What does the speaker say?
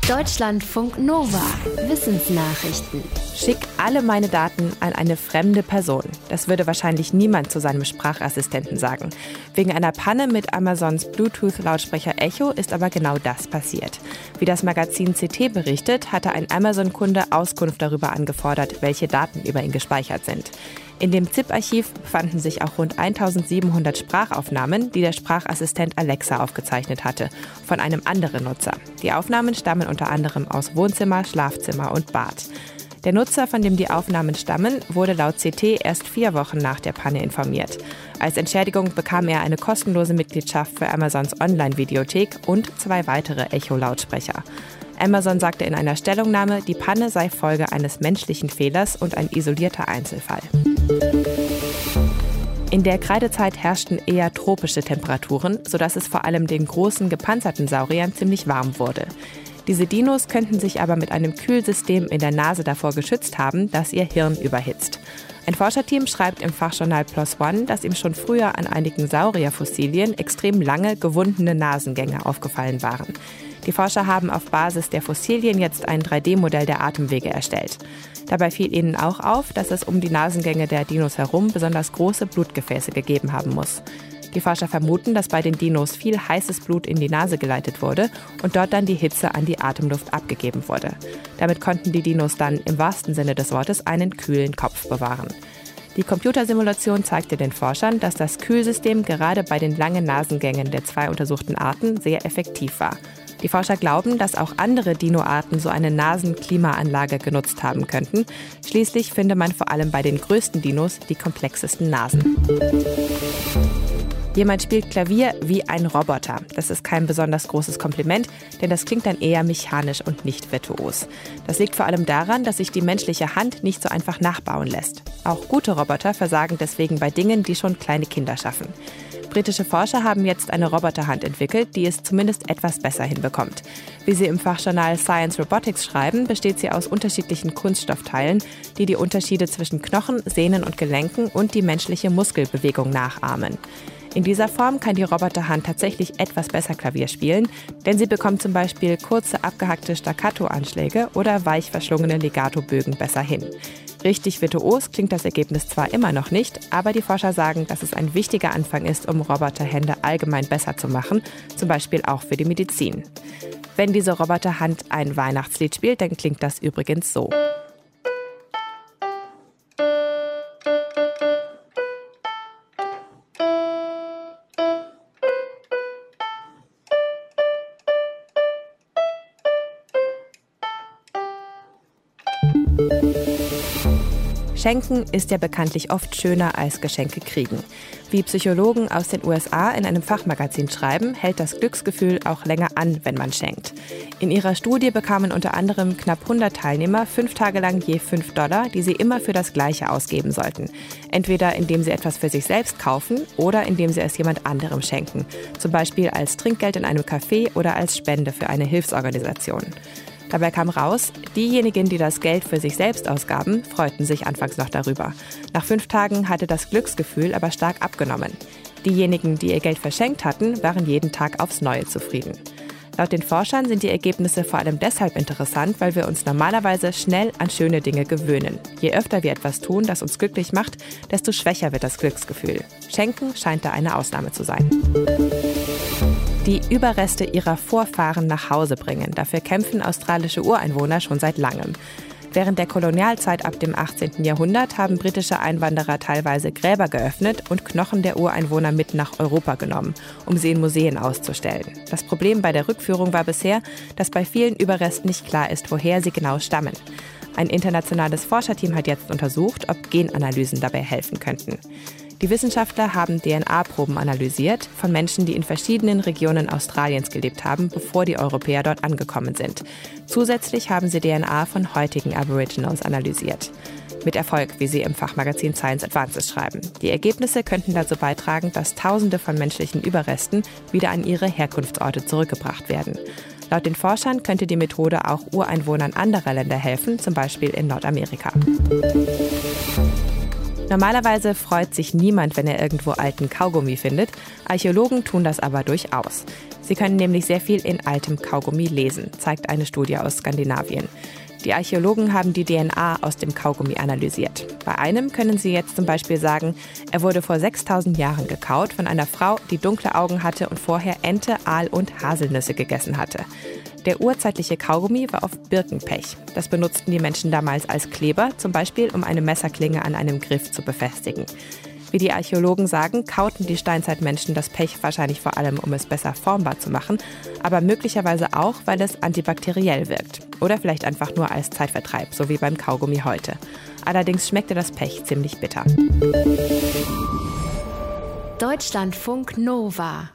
Deutschlandfunk Nova. Wissensnachrichten. Schick alle meine Daten an eine fremde Person. Das würde wahrscheinlich niemand zu seinem Sprachassistenten sagen. Wegen einer Panne mit Amazons Bluetooth-Lautsprecher Echo ist aber genau das passiert. Wie das Magazin CT berichtet, hatte ein Amazon-Kunde Auskunft darüber angefordert, welche Daten über ihn gespeichert sind. In dem ZIP-Archiv befanden sich auch rund 1700 Sprachaufnahmen, die der Sprachassistent Alexa aufgezeichnet hatte, von einem anderen Nutzer. Die Aufnahmen stammen unter anderem aus Wohnzimmer, Schlafzimmer und Bad. Der Nutzer, von dem die Aufnahmen stammen, wurde laut CT erst 4 Wochen nach der Panne informiert. Als Entschädigung bekam er eine kostenlose Mitgliedschaft für Amazons Online-Videothek und 2 weitere Echo-Lautsprecher. Amazon sagte in einer Stellungnahme, die Panne sei Folge eines menschlichen Fehlers und ein isolierter Einzelfall. In der Kreidezeit herrschten eher tropische Temperaturen, sodass es vor allem den großen gepanzerten Sauriern ziemlich warm wurde. Diese Dinos könnten sich aber mit einem Kühlsystem in der Nase davor geschützt haben, dass ihr Hirn überhitzt. Ein Forscherteam schreibt im Fachjournal PLOS ONE, dass ihm schon früher an einigen Saurierfossilien extrem lange, gewundene Nasengänge aufgefallen waren. Die Forscher haben auf Basis der Fossilien jetzt ein 3D-Modell der Atemwege erstellt. Dabei fiel ihnen auch auf, dass es um die Nasengänge der Dinos herum besonders große Blutgefäße gegeben haben muss. Die Forscher vermuten, dass bei den Dinos viel heißes Blut in die Nase geleitet wurde und dort dann die Hitze an die Atemluft abgegeben wurde. Damit konnten die Dinos dann im wahrsten Sinne des Wortes einen kühlen Kopf bewahren. Die Computersimulation zeigte den Forschern, dass das Kühlsystem gerade bei den langen Nasengängen der 2 untersuchten Arten sehr effektiv war. Die Forscher glauben, dass auch andere Dinoarten so eine Nasenklimaanlage genutzt haben könnten. Schließlich finde man vor allem bei den größten Dinos die komplexesten Nasen. Jemand spielt Klavier wie ein Roboter. Das ist kein besonders großes Kompliment, denn das klingt dann eher mechanisch und nicht virtuos. Das liegt vor allem daran, dass sich die menschliche Hand nicht so einfach nachbauen lässt. Auch gute Roboter versagen deswegen bei Dingen, die schon kleine Kinder schaffen. Britische Forscher haben jetzt eine Roboterhand entwickelt, die es zumindest etwas besser hinbekommt. Wie sie im Fachjournal Science Robotics schreiben, besteht sie aus unterschiedlichen Kunststoffteilen, die die Unterschiede zwischen Knochen, Sehnen und Gelenken und die menschliche Muskelbewegung nachahmen. In dieser Form kann die Roboterhand tatsächlich etwas besser Klavier spielen, denn sie bekommt zum Beispiel kurze, abgehackte Staccato-Anschläge oder weich verschlungene Legato-Bögen besser hin. Richtig virtuos klingt das Ergebnis zwar immer noch nicht, aber die Forscher sagen, dass es ein wichtiger Anfang ist, um Roboterhände allgemein besser zu machen, zum Beispiel auch für die Medizin. Wenn diese Roboterhand ein Weihnachtslied spielt, dann klingt das übrigens so. Schenken ist ja bekanntlich oft schöner als Geschenke kriegen. Wie Psychologen aus den USA in einem Fachmagazin schreiben, hält das Glücksgefühl auch länger an, wenn man schenkt. In ihrer Studie bekamen unter anderem knapp 100 Teilnehmer 5 Tage lang je $5, die sie immer für das Gleiche ausgeben sollten. Entweder indem sie etwas für sich selbst kaufen oder indem sie es jemand anderem schenken. Zum Beispiel als Trinkgeld in einem Café oder als Spende für eine Hilfsorganisation. Dabei kam raus, diejenigen, die das Geld für sich selbst ausgaben, freuten sich anfangs noch darüber. Nach 5 Tagen hatte das Glücksgefühl aber stark abgenommen. Diejenigen, die ihr Geld verschenkt hatten, waren jeden Tag aufs Neue zufrieden. Laut den Forschern sind die Ergebnisse vor allem deshalb interessant, weil wir uns normalerweise schnell an schöne Dinge gewöhnen. Je öfter wir etwas tun, das uns glücklich macht, desto schwächer wird das Glücksgefühl. Schenken scheint da eine Ausnahme zu sein. Die Überreste ihrer Vorfahren nach Hause bringen. Dafür kämpfen australische Ureinwohner schon seit langem. Während der Kolonialzeit ab dem 18. Jahrhundert haben britische Einwanderer teilweise Gräber geöffnet und Knochen der Ureinwohner mit nach Europa genommen, um sie in Museen auszustellen. Das Problem bei der Rückführung war bisher, dass bei vielen Überresten nicht klar ist, woher sie genau stammen. Ein internationales Forscherteam hat jetzt untersucht, ob Genanalysen dabei helfen könnten. Die Wissenschaftler haben DNA-Proben analysiert von Menschen, die in verschiedenen Regionen Australiens gelebt haben, bevor die Europäer dort angekommen sind. Zusätzlich haben sie DNA von heutigen Aboriginals analysiert. Mit Erfolg, wie sie im Fachmagazin Science Advances schreiben. Die Ergebnisse könnten dazu beitragen, dass Tausende von menschlichen Überresten wieder an ihre Herkunftsorte zurückgebracht werden. Laut den Forschern könnte die Methode auch Ureinwohnern anderer Länder helfen, zum Beispiel in Nordamerika. Normalerweise freut sich niemand, wenn er irgendwo alten Kaugummi findet. Archäologen tun das aber durchaus. Sie können nämlich sehr viel in altem Kaugummi lesen, zeigt eine Studie aus Skandinavien. Die Archäologen haben die DNA aus dem Kaugummi analysiert. Bei einem können sie jetzt zum Beispiel sagen, er wurde vor 6000 Jahren gekaut von einer Frau, die dunkle Augen hatte und vorher Ente, Aal und Haselnüsse gegessen hatte. Der urzeitliche Kaugummi war oft Birkenpech. Das benutzten die Menschen damals als Kleber, zum Beispiel um eine Messerklinge an einem Griff zu befestigen. Wie die Archäologen sagen, kauten die Steinzeitmenschen das Pech wahrscheinlich vor allem, um es besser formbar zu machen, aber möglicherweise auch, weil es antibakteriell wirkt. Oder vielleicht einfach nur als Zeitvertreib, so wie beim Kaugummi heute. Allerdings schmeckte das Pech ziemlich bitter. Deutschlandfunk Nova